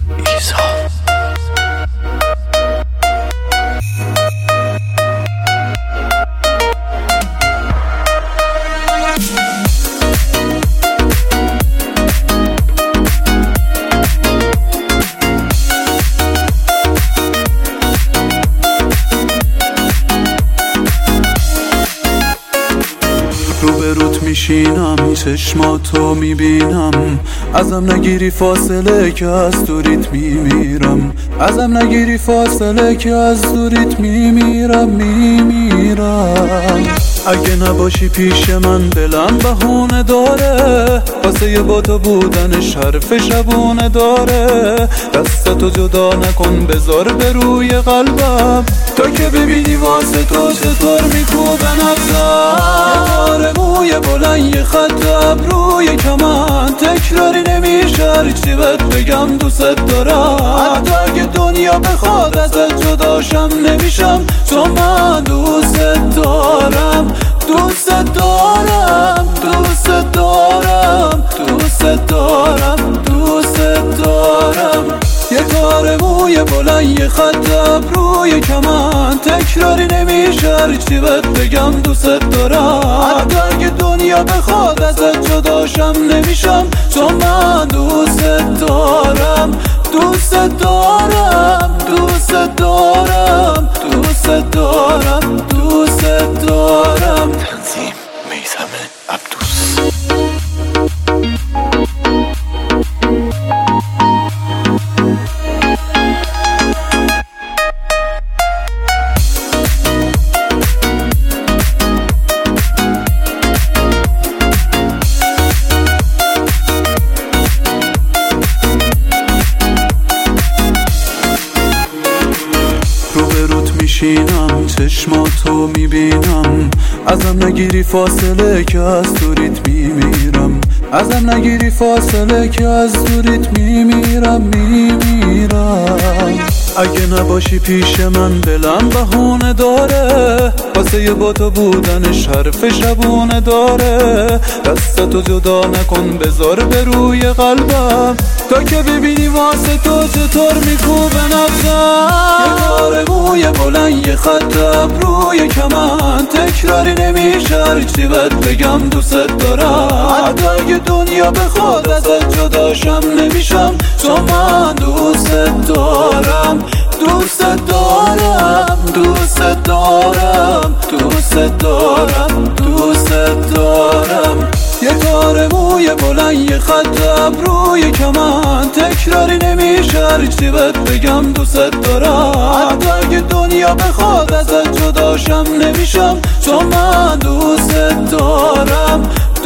روبروت میشینم، چشماتو میبینم، ازم نگیری فاصله که از دوریت میمیرم، ازم نگیری فاصله که از دوریت میمیرم. اگه نباشی پیش من دلم بهونه داره، واسه یه با تو بودنش حرف شبونه داره. دستتو جدا نکن بذار به روی قلبم، تا که ببینی واسه تو چطور میکوبه نبزم. یه موی بلند یه خط ابروی کمن، تکراری نمیشه هرچی بهت بگم دوست دارم. حتی اگه دنیا بخواد ازت جداشم نمیشم، چون من دوست دارم، دوست دارم، دوست دارم، دوست دارم، دوست دارم. یه تار موی بلند یه خط ابروی کمن، تکراری نمیشه هرچی بهت بگم دوست دارم. حتی اگه دنیا بخواد ازت جداشم نمیشم، چون من دوست دارم، دوست دارم، دوست دارم، دوست دارم، دوست دارم. تنظیم میثم عبدوس. روبروت میشینم، چشماتو میبینم، ازم نگیری فاصله که از دوریت میمیرم، ازم نگیری فاصله که از دوریت میمیرم. اگه نباشی پیش من دلم بهونه داره، واسه یه با تو بودنش حرف شبونه داره. دستتو جدا نکن بذار به روی قلبم، تا که ببینی واسه تو چطور میکوبه نبزم. یه تار موی بلند یه خط ابروی کمن، تکراری نمیشه هرچی بهت بگم دوست دارم. حتی اگه دنیا بخواد ازت جداشم نمیشم، چون من دوست دارم، دوست دارم، دوست دارم، دوست دارم، دوست دارم. یه تار موی بلند یه خط ابروی کمن، تکراری نمیشه هرچی بهت بگم دوست دارم. حتی اگه دنیا بخواد ازت جداشم نمیشم، چون من دوست دارم،